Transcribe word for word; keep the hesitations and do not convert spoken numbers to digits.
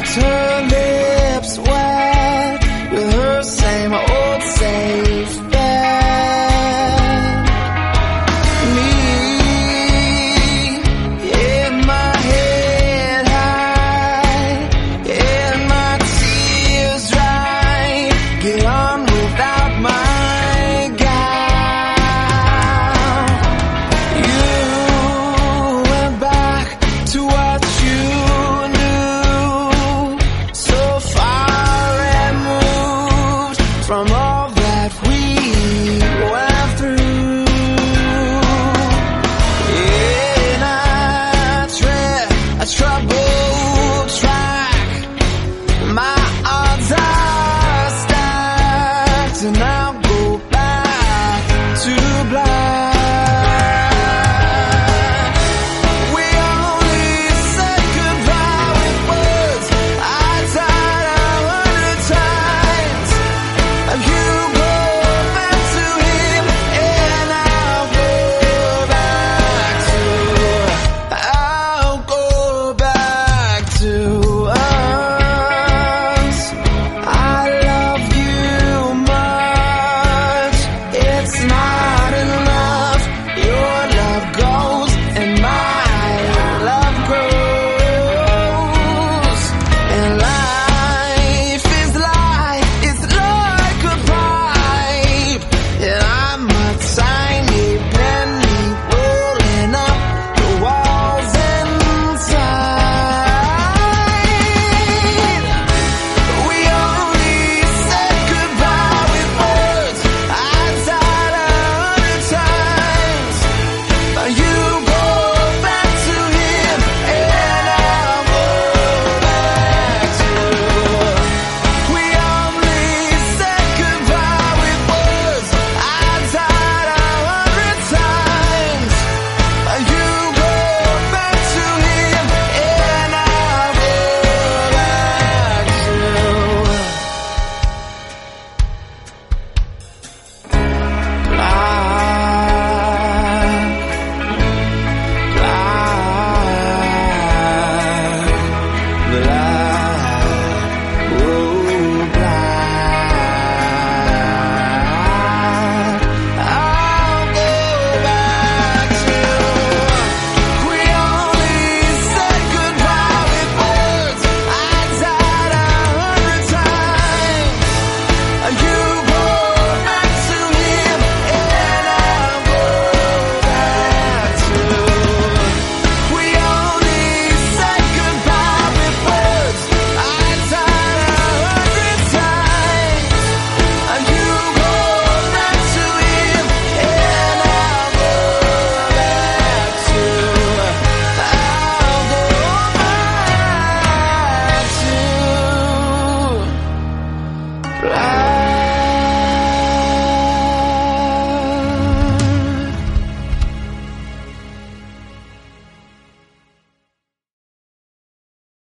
left her lips wet with her same old safe bet. Me, in my head high, in my tears dry, get on without my gal. You went back to what you knew, so far removed from all that we went through. In a, tre- a troubled track, my odds are stacked, and I'll go back to black. We only said goodbye with words. I died a hundred times. You go back to him, and I'll go back to, I'll go back to us. I love you much. It's not enough. Your love goes and my love grows. And life is like, it's like a pipe. And I'm a tiny penny rolling up the walls inside. We only said goodbye with words. I died a hundred times. You go back to him, and I'll go back to. We only said goodbye with words. I died a hundred times. You go back to him, and I'll go back to. Black, black, oh black. I'll go back to. We only said goodbye with words. I died a hundred times. You go back to him, and I'll go back to. We only said goodbye with words. I died a hundred times. You go back to him, and I'll go back to. I'll go back to. Black.